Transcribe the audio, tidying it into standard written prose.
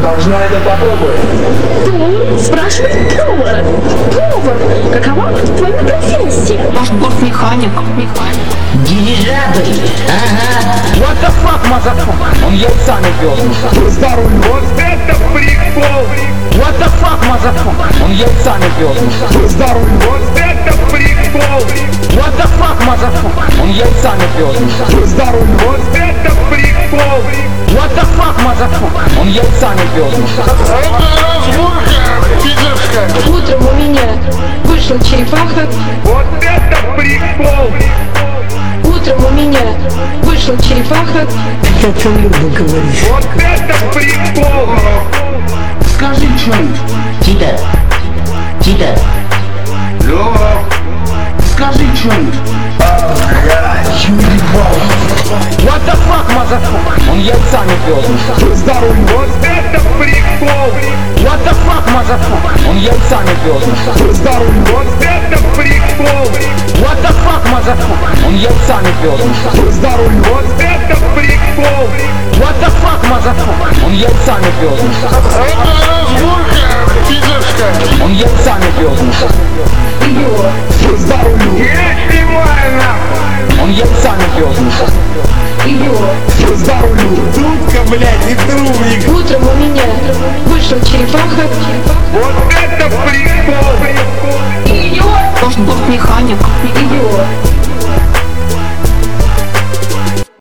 должна это попробовать. Повар спрашивает повара. Повар, какова твоя профессия? Бортмеханик. Дирижабль. Ага. What the fuck, motherfucker? Он яйца не пёс. Здорово. Вот это прикол. What the fuck, motherfucker? Он яйца не пёс. Здорово. Вот это прикол. What the fuck, motherfucker? Он яйца не пёс. Здорово. Вот это прикол. What the fuck, motherfucker? Он яйца не пёс. Утром у меня вышла черепаха. Вот это прикол. Утром у меня вышла черепаха. Это Люба говорит. Вот это прикол. Скажи что-нибудь. Тита. Лёва. Скажи что-нибудь. What the fuck, motherfucker? Он яйца не пёс. Здорово. Вот это прикол. What the fuck, motherfucker? Он яйца не пёс. Здорово. Вот это прикол. What the fuck, motherfucker? Он яйца не пёс. Здорово. Вот это прикол. What the fuck, motherfucker? Он яйца не пёс. Он яйца не пёс. Здорово. Я снимаю нахуй. Он яйца не пёс. Здорово. Трубка, блядь, и трубник. Утром у меня вышла черепаха. Вот это прикол. Бортмеханик. Идиот.